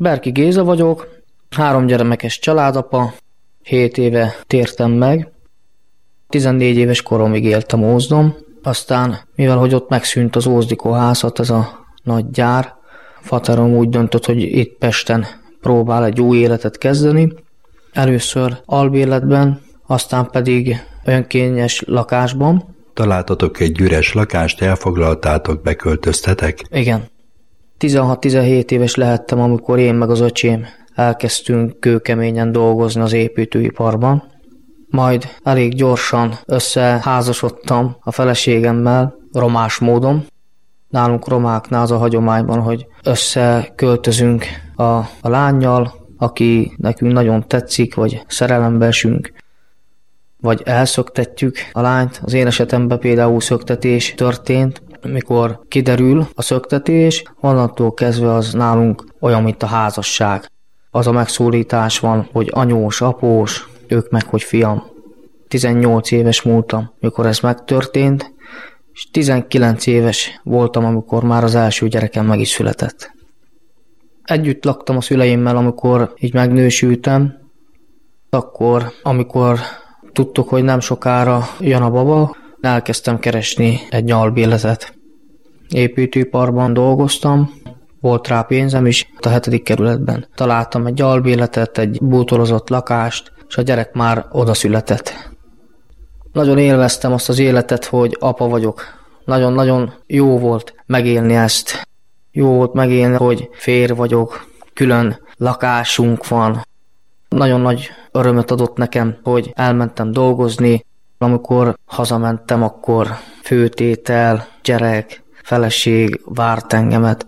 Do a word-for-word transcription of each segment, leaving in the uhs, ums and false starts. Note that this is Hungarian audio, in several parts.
Berki Géza vagyok, három gyermekes családapa, hét éve tértem meg, tizennégy éves koromig éltem Ózdon, aztán mivel hogy ott megszűnt az Ózdi kohászat, ez a nagy gyár, faterom úgy döntött, hogy itt Pesten próbál egy új életet kezdeni. Először albérletben, aztán pedig önkényes lakásban. Találtatok egy üres lakást, elfoglaltátok, beköltöztetek? Igen. tizenhat-tizenhét éves lehettem, amikor én meg az öcsém elkezdtünk kőkeményen dolgozni az építőiparban. Majd elég gyorsan összeházasodtam a feleségemmel romás módon. Nálunk romáknál az a hagyományban, hogy összeköltözünk a, a lánnyal, aki nekünk nagyon tetszik, vagy szerelembe esünk, vagy elszöktetjük a lányt. Az én esetemben például szöktetés történt, mikor kiderül a szöktetés, onnantól kezdve az nálunk olyan, mint a házasság. Az a megszólítás van, hogy anyós, após, ők meg, hogy fiam. tizennyolc éves múltam, mikor ez megtörtént, és tizenkilenc éves voltam, amikor már az első gyerekem meg is született. Együtt laktam a szüleimmel, amikor így megnősültem, akkor, amikor tudtuk, hogy nem sokára jön a baba, elkezdtem keresni egy albérletet. Építőiparban dolgoztam, volt rá pénzem is, a hetedik kerületben találtam egy albérletet, egy bútorozott lakást, és a gyerek már oda született. Nagyon élveztem azt az életet, hogy apa vagyok. Nagyon-nagyon jó volt megélni ezt. Jó volt megélni, hogy férj vagyok, külön lakásunk van. Nagyon nagy örömet adott nekem, hogy elmentem dolgozni. Amikor hazamentem, akkor főtétel, gyerek, feleség várt engemet.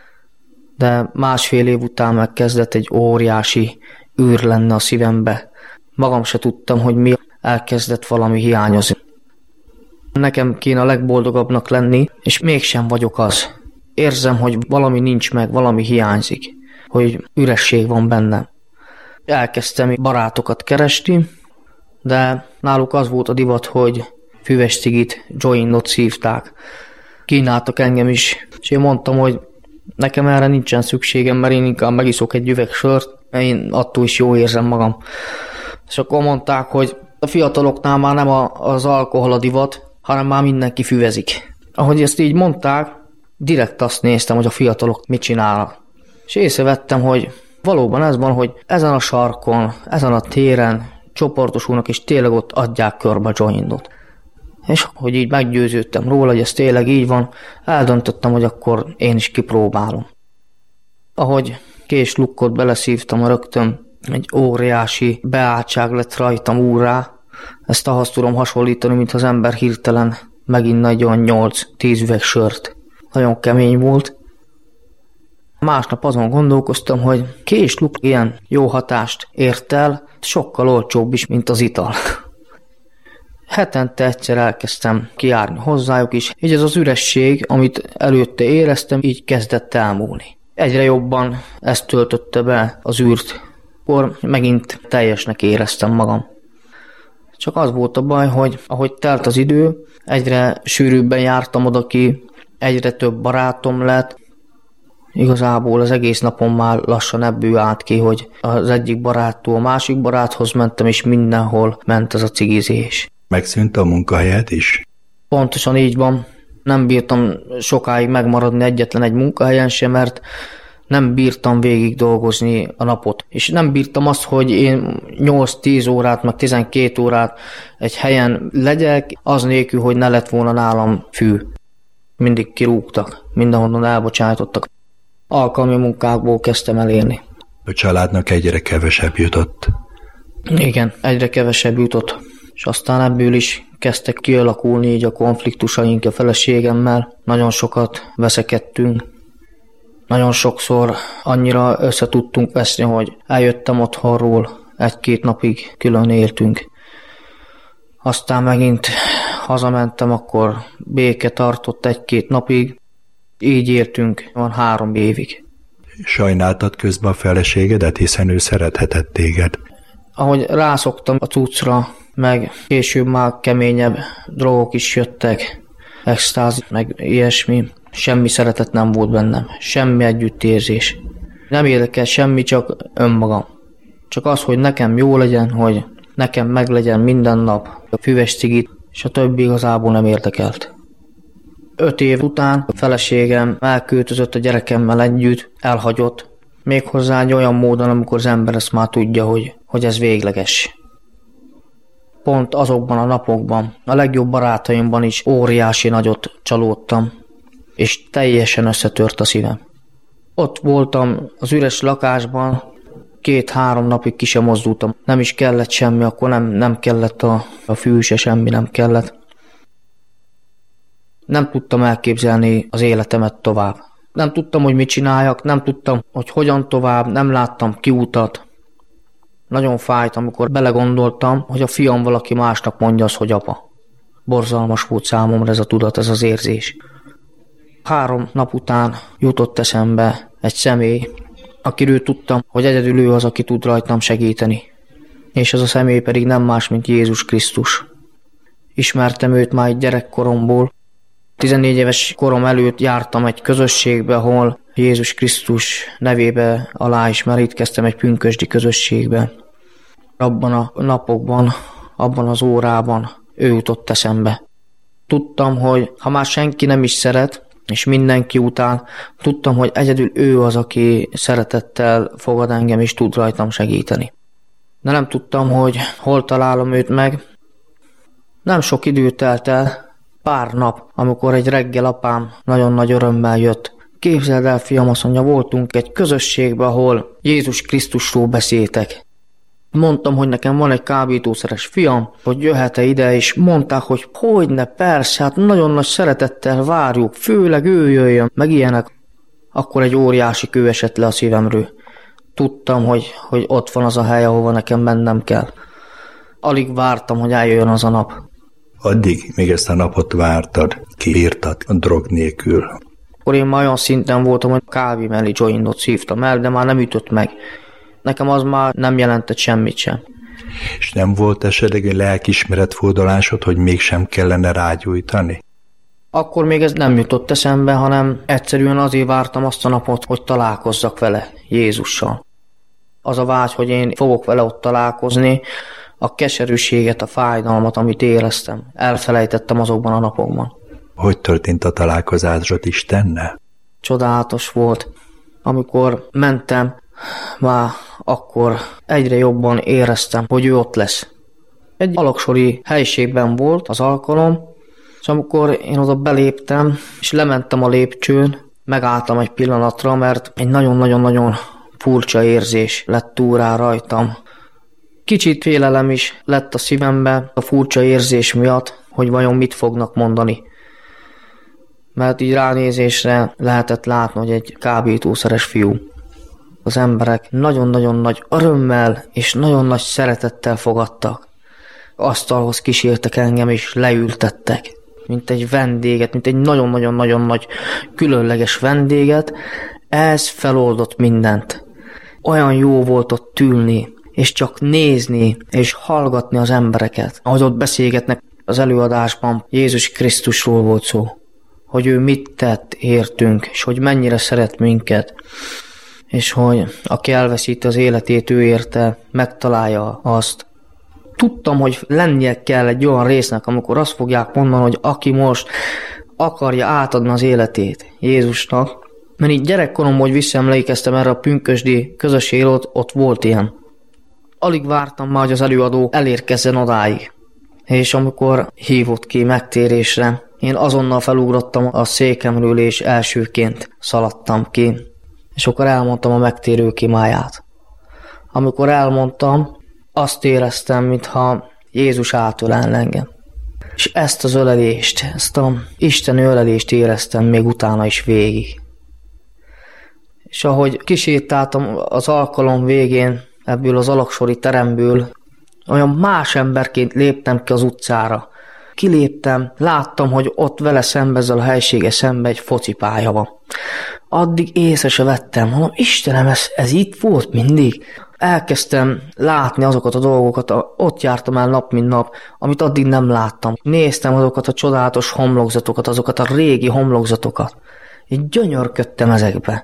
De másfél év után megkezdett egy óriási űr lenne a szívembe. Magam se tudtam, hogy mi, elkezdett valami hiányozni. Nekem kéne a legboldogabbnak lenni, és mégsem vagyok az. Érzem, hogy valami nincs meg, valami hiányzik, hogy üresség van bennem. Elkezdtem barátokat keresni, de náluk az volt a divat, hogy füves cigit, jointot szívták. Kínáltak engem is, és én mondtam, hogy nekem erre nincsen szükségem, mert én inkább megiszok egy üveg sört, én attól is jól érzem magam. És akkor mondták, hogy a fiataloknál már nem a, az alkohol a divat, hanem már mindenki füvezik. Ahogy ezt így mondták, direkt azt néztem, hogy a fiatalok mit csinálnak. És észrevettem, hogy valóban ez van, hogy ezen a sarkon, ezen a téren csoportosulnak, és tényleg ott adják körbe a jointot. És hogy így meggyőződtem róla, hogy ez tényleg így van, eldöntöttem, hogy akkor én is kipróbálom. Ahogy kés lukkot beleszívtam, rögtön egy óriási beálltság lett rajtam úrrá. Ezt ahhoz tudom hasonlítani, mint az ember hirtelen meginna egy olyan nyolc-tíz üveg sört. Nagyon kemény volt. Másnap azon gondolkoztam, hogy kés luk ilyen jó hatást ért el, sokkal olcsóbb is, mint az ital. Hetente egyszer elkezdtem kijárni hozzájuk is, így ez az üresség, amit előtte éreztem, így kezdett elmúlni. Egyre jobban ezt töltötte be az űrt, akkor megint teljesnek éreztem magam. Csak az volt a baj, hogy ahogy telt az idő, egyre sűrűbben jártam oda ki, egyre több barátom lett. Igazából az egész napon már lassan ebből állt ki, hogy az egyik baráttól a másik baráthoz mentem, és mindenhol ment ez a cigizés. Megszűnt a munkahelyed is? Pontosan így van. Nem bírtam sokáig megmaradni egyetlen egy munkahelyen sem, mert nem bírtam végig dolgozni a napot. És nem bírtam azt, hogy én nyolc-tíz órát, meg tizenkét órát egy helyen legyek, az nélkül, hogy ne lett volna nálam fű. Mindig kirúgtak, mindenhonnan elbocsájtottak. Alkalmi munkákból kezdtem el élni. A családnak egyre kevesebb jutott. Igen, egyre kevesebb jutott. És aztán ebből is kezdtek kialakulni így a konfliktusaink a feleségemmel. Nagyon sokat veszekedtünk. Nagyon sokszor annyira össze tudtunk veszni, hogy eljöttem otthonról, egy-két napig külön éltünk. Aztán megint hazamentem, akkor béke tartott egy-két napig. Így értünk, van három évig. Sajnáltad közben a feleségedet, hiszen ő szerethetett téged. Ahogy rászoktam a cuccra, meg később már keményebb drogok is jöttek, extázi, meg ilyesmi. Semmi szeretet nem volt bennem, semmi együttérzés. Nem érdekel semmi, csak önmagam. Csak az, hogy nekem jó legyen, hogy nekem meglegyen minden nap a füves cigit, és a többi igazából nem érdekelt. Öt év után a feleségem elköltözött a gyerekemmel együtt, elhagyott, méghozzá egy olyan módon, amikor az ember ezt már tudja, hogy, hogy ez végleges. Pont azokban a napokban, a legjobb barátaimban is óriási nagyot csalódtam, és teljesen összetört a szívem. Ott voltam az üres lakásban, két-három napig ki sem mozdultam. Nem is kellett semmi, akkor nem, nem kellett a, a fű se, semmi nem kellett. Nem tudtam elképzelni az életemet tovább. Nem tudtam, hogy mit csináljak, nem tudtam, hogy hogyan tovább, nem láttam kiutat. Nagyon fájt, amikor belegondoltam, hogy a fiam valaki másnak mondja azt, hogy apa. Borzalmas volt számomra ez a tudat, ez az érzés. Három nap után jutott eszembe egy személy, akiről tudtam, hogy egyedül ő az, aki tud rajtam segíteni. És ez a személy pedig nem más, mint Jézus Krisztus. Ismertem őt már egy gyerekkoromból. tizennégy éves korom előtt jártam egy közösségbe, ahol Jézus Krisztus nevébe aláismerítkeztem egy pünkösdi közösségbe. Abban a napokban, abban az órában ő jutott eszembe. Tudtam, hogy ha már senki nem is szeret, és mindenki után, tudtam, hogy egyedül ő az, aki szeretettel fogad engem, és tud rajtam segíteni. De nem tudtam, hogy hol találom őt meg. Nem sok idő telt el, pár nap, amikor egy reggel apám nagyon nagy örömmel jött. Képzeld el, fiam, azt mondja, voltunk egy közösségben, ahol Jézus Krisztusról beszéltek. Mondtam, hogy nekem van egy kábítószeres fiam, hogy jöhet-e ide, és mondták, hogy hogyne, persze, hát nagyon nagy szeretettel várjuk, főleg ő jöjjön, meg ilyenek. Akkor egy óriási kő esett le a szívemről. Tudtam, hogy, hogy ott van az a hely, ahova nekem mennem kell. Alig vártam, hogy eljöjjön az a nap. Addig még ezt a napot vártad, kiírtad a drog nélkül. Akkor én már olyan szinten voltam, hogy kávé mellé jointot szívtam el, de már nem ütött meg. Nekem az már nem jelentett semmit sem. És nem volt esetleg egy lelkiismeretfordulásod, hogy mégsem kellene rágyújtani? Akkor még ez nem jutott eszembe, hanem egyszerűen azért vártam azt a napot, hogy találkozzak vele, Jézussal. Az a vágy, hogy én fogok vele ott találkozni, a keserűséget, a fájdalmat, amit éreztem, elfelejtettem azokban a napokban. Hogy történt a találkozásod Istennel? Csodálatos volt. Amikor mentem, már akkor egyre jobban éreztem, hogy ő ott lesz. Egy alaksori helyiségben volt az alkalom, és amikor én oda beléptem, és lementem a lépcsőn, megálltam egy pillanatra, mert egy nagyon-nagyon-nagyon furcsa érzés lett túl rá rajtam. Kicsit félelem is lett a szívembe a furcsa érzés miatt, hogy vajon mit fognak mondani. Mert így ránézésre lehetett látni, hogy egy kábítószeres fiú. Az emberek nagyon-nagyon nagy örömmel és nagyon nagy szeretettel fogadtak. Asztalhoz kísértek engem és leültettek, mint egy vendéget, mint egy nagyon-nagyon-nagyon nagy különleges vendéget. Ez feloldott mindent. Olyan jó volt ott ülni, és csak nézni, és hallgatni az embereket. Ahogy ott beszélgetnek az előadásban, Jézus Krisztusról volt szó. Hogy ő mit tett értünk, és hogy mennyire szeret minket. És hogy aki elveszíti az életét, ő érte, megtalálja azt. Tudtam, hogy lennie kell egy olyan résznek, amikor azt fogják mondani, hogy aki most akarja átadni az életét Jézusnak. Mert így gyerekkoromban, hogy visszaemlékeztem erre a pünkösdi közösségre, ott, ott volt ilyen. Alig vártam már, hogy az előadó elérkezzen odáig. És amikor hívott ki megtérésre, én azonnal felugrottam a székemről, és elsőként szaladtam ki. És akkor elmondtam a megtérő imáját. Amikor elmondtam, azt éreztem, mintha Jézus átölelne engem. És ezt az ölelést, ezt a isteni ölelést éreztem még utána is végig. És ahogy kisétáltam az alkalom végén ebből az alaksori teremből, olyan más emberként léptem ki az utcára. Kiléptem, láttam, hogy ott vele szembe, ezzel a helysége szembe egy focipálya van. Addig észre se vettem, mondom, Istenem, ez, ez itt volt mindig. Elkezdtem látni azokat a dolgokat, ott jártam el nap, mint nap, amit addig nem láttam. Néztem azokat a csodálatos homlokzatokat, azokat a régi homlokzatokat. Így gyönyörködtem ezekbe.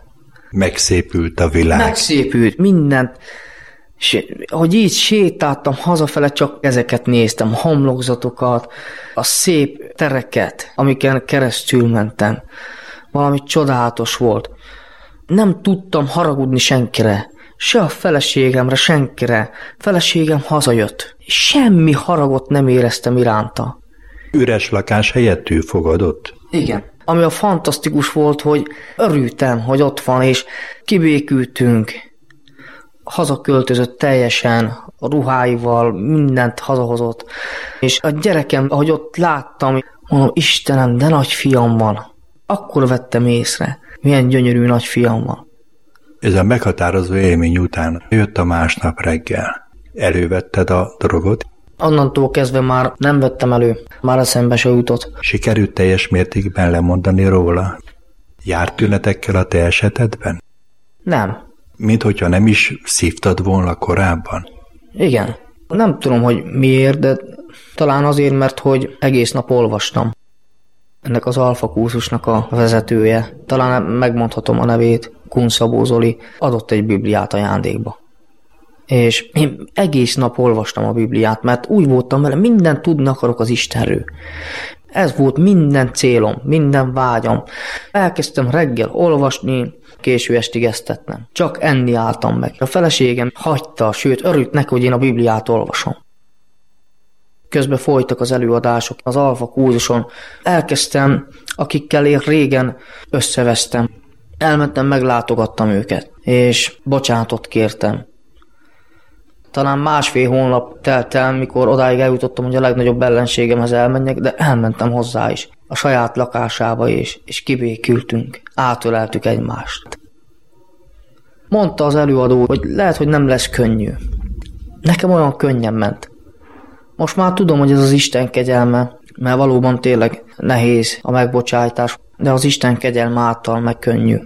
Megszépült a világ. Megszépült, mindent. És hogy így sétáltam hazafele, csak ezeket néztem, a homlokzatokat, a szép tereket, amiken keresztül mentem. Valami csodálatos volt. Nem tudtam haragudni senkire, se a feleségemre, senkire. Feleségem hazajött. Semmi haragot nem éreztem iránta. Üres lakás helyett ő fogadott? Igen. Ami a fantasztikus volt, hogy örültem, hogy ott van, és kibékültünk. Hazaköltözött teljesen, a ruháival, mindent hazahozott. És a gyerekem, ahogy ott láttam, mondom, Istenem, de nagy fiam van. Akkor vettem észre, milyen gyönyörű nagy fiam van. Ez a meghatározó élmény után jött a másnap reggel. Elővetted a drogot? Onnantól kezdve már nem vettem elő, már eszembe se jutott. Sikerült teljes mértékben lemondani róla? Járt tünetekkel a te esetedben? Nem. Mint hogyha nem is szívtad volna korábban? Igen. Nem tudom, hogy miért, de talán azért, mert hogy egész nap olvastam. Ennek az Alfa kurzusnak a vezetője, talán megmondhatom a nevét, Kun Szabó Zoli, adott egy Bibliát ajándékba. És én egész nap olvastam a Bibliát, mert úgy voltam vele, mindent tudni akarok az Istenről. Ez volt minden célom, minden vágyam. Elkezdtem reggel olvasni, késő estig esztetnem. Csak enni álltam meg. A feleségem hagyta, sőt örült neki, hogy én a Bibliát olvasom. Közben folytak az előadások az Alfa kurzuson. Elkezdtem, akikkel én régen összevesztem. Elmentem, meglátogattam őket, és bocsánatot kértem. Talán másfél hónap telt el, mikor odáig eljutottam, hogy a legnagyobb ellenségemhez elmenjek, de elmentem hozzá is, a saját lakásába is, és kibékültünk, átöleltük egymást. Mondta az előadó, hogy lehet, hogy nem lesz könnyű. Nekem olyan könnyen ment. Most már tudom, hogy ez az Isten kegyelme, mert valóban tényleg nehéz a megbocsájtás, de az Isten kegyelme által meg könnyű.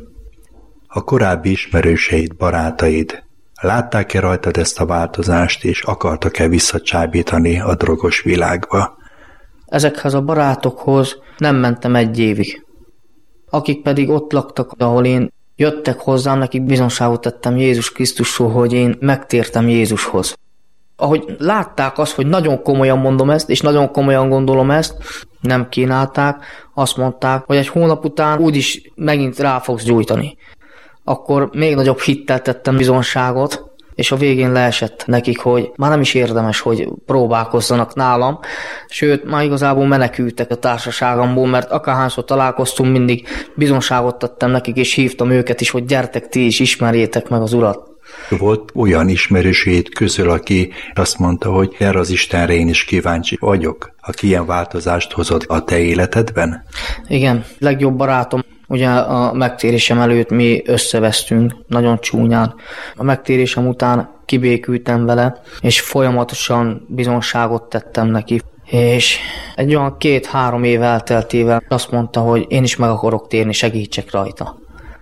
A korábbi ismerőseid, barátaid látták-e rajtad ezt a változást, és akartak-e visszacsábítani a drogos világba? Ezekhez a barátokhoz nem mentem egy évig. Akik pedig ott laktak, ahol én jöttek hozzám, nekik bizonságot tettem Jézus Krisztusról, hogy én megtértem Jézushoz. Ahogy látták azt, hogy nagyon komolyan mondom ezt, és nagyon komolyan gondolom ezt, nem kínálták, azt mondták, hogy egy hónap után úgyis megint rá fogsz gyújtani. Akkor még nagyobb hittel tettem bizonságot, és a végén leesett nekik, hogy már nem is érdemes, hogy próbálkozzanak nálam, sőt, már igazából menekültek a társaságomból, mert akárhányszor találkoztunk, mindig bizonságot tettem nekik, és hívtam őket is, hogy gyertek ti is, ismerjétek meg az Urat. Volt olyan ismerősét közül, aki azt mondta, hogy erre az Istenre én is kíváncsi vagyok, aki ilyen változást hozott a te életedben? Igen, legjobb barátom. Ugye a megtérésem előtt mi összevesztünk, nagyon csúnyán. A megtérésem után kibékültem vele, és folyamatosan bizonságot tettem neki. És egy olyan két-három év elteltével azt mondta, hogy én is meg akarok térni, segítsek rajta.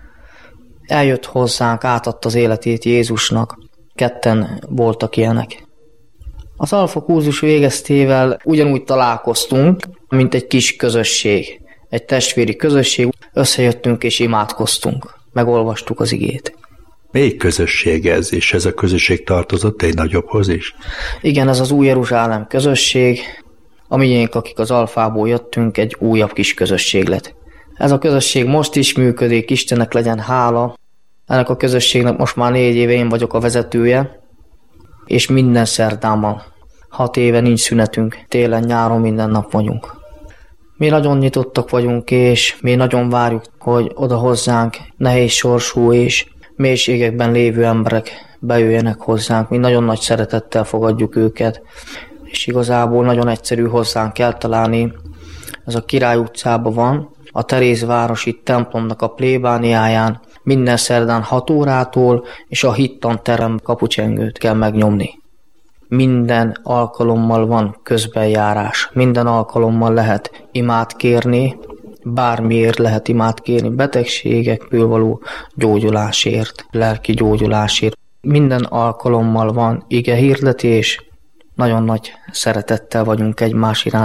Eljött hozzánk, átadta az életét Jézusnak. Ketten voltak ilyenek. Az Alfa kurzus végeztével ugyanúgy találkoztunk, mint egy kis közösség. Egy testvéri közösség, összejöttünk és imádkoztunk, megolvastuk az igét. Melyik közösség ez, és ez a közösség tartozott egy nagyobbhoz is? Igen, ez az Új Jeruzsálem közösség, a miénk, akik az Alfából jöttünk, egy újabb kis közösség lett. Ez a közösség most is működik, Istennek legyen hála. Ennek a közösségnek most már négy éve én vagyok a vezetője, és minden szerdán van. Hat éve nincs szünetünk, télen, nyáron minden nap vagyunk. Mi nagyon nyitottak vagyunk, és mi nagyon várjuk, hogy oda hozzánk nehéz sorsú és mélységekben lévő emberek bejöjjenek hozzánk. Mi nagyon nagy szeretettel fogadjuk őket, és igazából nagyon egyszerű hozzánk eltalálni. Ez a Király utcában van, a Terézvárosi templomnak a plébániáján, minden szerdán hat órától, és a hittanterem kapucsengőt kell megnyomni. Minden alkalommal van közbenjárás, minden alkalommal lehet imát kérni, bármiért lehet imát kérni, betegségekből való gyógyulásért, lelki gyógyulásért. Minden alkalommal van ige hirdetés, nagyon nagy szeretettel vagyunk egymás iránt.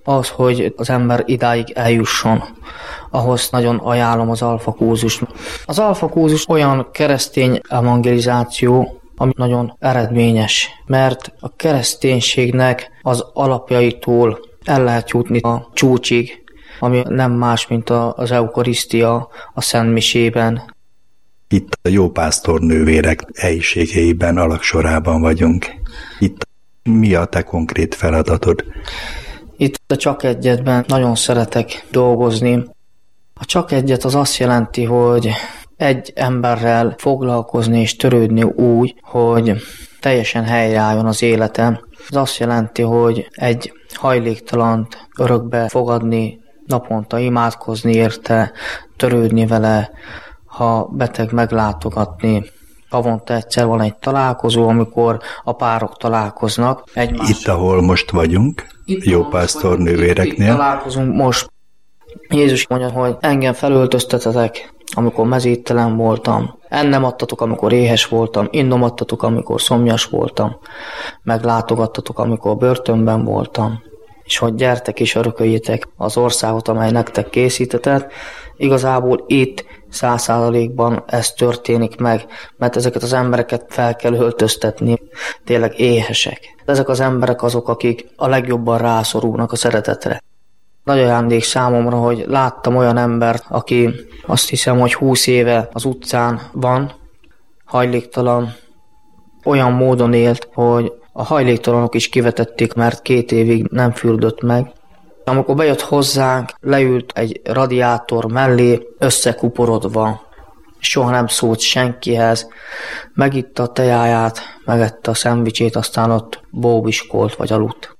Az, hogy az ember idáig eljusson, ahhoz nagyon ajánlom az alfa kurzust. Az alfa kurzus olyan keresztény evangelizáció, ami nagyon eredményes, mert a kereszténységnek az alapjaitól el lehet jutni a csúcsig, ami nem más, mint az eukarisztia a szentmisében. Itt a jópásztor nővérek helyiségeiben, alaksorában vagyunk. Itt mi a te konkrét feladatod? Itt a Csak Egyetben nagyon szeretek dolgozni. A Csak Egyet az azt jelenti, hogy egy emberrel foglalkozni és törődni úgy, hogy teljesen helyreálljon az életem. Ez azt jelenti, hogy egy hajléktalant örökbe fogadni, naponta imádkozni érte, törődni vele, ha beteg meglátogatni. Havonta egyszer van egy találkozó, amikor a párok találkoznak egymással. Itt, ahol most vagyunk, jópásztor nővéreknél. Itt találkozunk most. Jézus mondja, hogy engem felöltöztetetek, amikor mezítelen voltam. Ennem adtatok, amikor éhes voltam. Innom adtatok, amikor szomjas voltam. Meglátogattatok, amikor börtönben voltam. És hogy gyertek és örököljétek az országot, amely nektek készítetett. Igazából itt száz százalékban ez történik meg, mert ezeket az embereket fel kell öltöztetni, tényleg éhesek. Ezek az emberek azok, akik a legjobban rászorulnak a szeretetre. Nagy ajándék számomra, hogy láttam olyan embert, aki azt hiszem, hogy húsz éve az utcán van, hajléktalan, olyan módon élt, hogy a hajléktalanok is kivetették, mert két évig nem fürdött meg. Amikor bejött hozzánk, leült egy radiátor mellé, összekuporodva, soha nem szólt senkihez, megitta a tejáját, megette a szendvicsét, aztán ott bóbiskolt vagy aludt.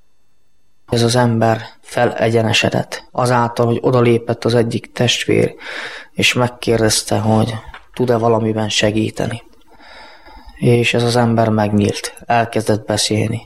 Ez az ember felegyenesedett, azáltal, hogy odalépett az egyik testvér, és megkérdezte, hogy tud-e valamiben segíteni. És ez az ember megnyílt, elkezdett beszélni.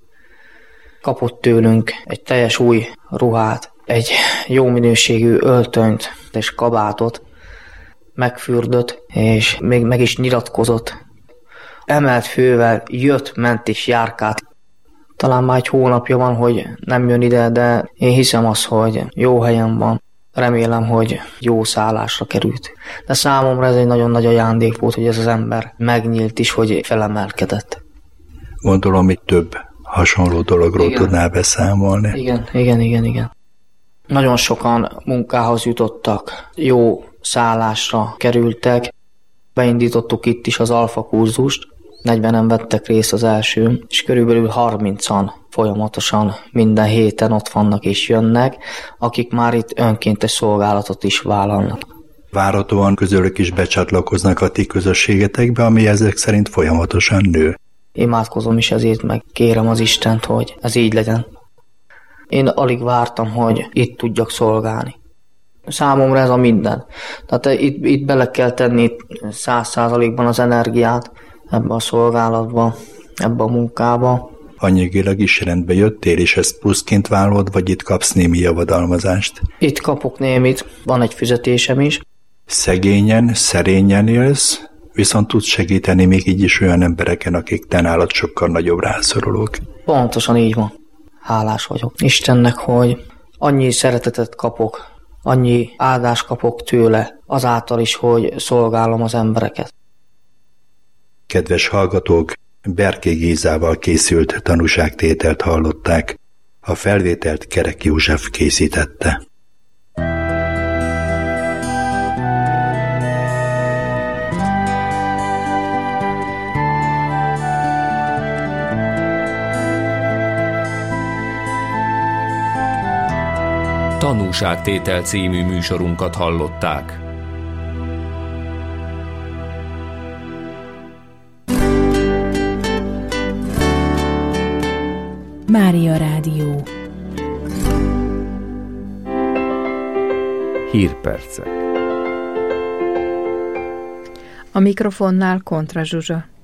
Kapott tőlünk egy teljes új ruhát, egy jó minőségű öltönyt és kabátot, megfürdött, és még meg is nyilatkozott. Emelt fővel jött, ment és járkált. Talán már egy hónapja van, hogy nem jön ide, de én hiszem azt, hogy jó helyen van. Remélem, hogy jó szállásra került. De számomra ez egy nagyon nagy ajándék volt, hogy ez az ember megnyílt is, hogy felemelkedett. Gondolom, itt több hasonló dologról igen. tudnál beszámolni. Igen, igen, igen, igen. Nagyon sokan munkához jutottak, jó szállásra kerültek. Beindítottuk itt is az alfa kurzust, negyvenen vettek részt az első, és körülbelül harmincan folyamatosan minden héten ott vannak és jönnek, akik már itt önkéntes szolgálatot is vállalnak. Várhatóan közülük is becsatlakoznak a ti közösségetekbe, ami ezek szerint folyamatosan nő. Imádkozom is ezért, meg kérem az Istent, hogy ez így legyen. Én alig vártam, hogy itt tudjak szolgálni. Számomra ez a minden. Tehát itt, itt bele kell tenni száz százalékban az energiát ebbe a szolgálatba, ebbe a munkába. Anyagilag is rendbe jöttél, és ezt pluszként vállalod, vagy itt kapsz némi javadalmazást? Itt kapok némit, van egy fizetésem is. Szegényen, szerényen élsz, viszont tudsz segíteni még így is olyan embereken, akik te nálad sokkal nagyobb rászorulók. Pontosan így van. Hálás vagyok Istennek, hogy annyi szeretetet kapok, annyi áldást kapok tőle, azáltal is, hogy szolgálom az embereket. Kedves hallgatók, Berké Gézával készült tanúságtételt hallották. A felvételt Kerek József készítette. Tanúságtétel című műsorunkat hallották. Mária Rádió. Hírpercek. A mikrofonnál Kontra Zsuzsa.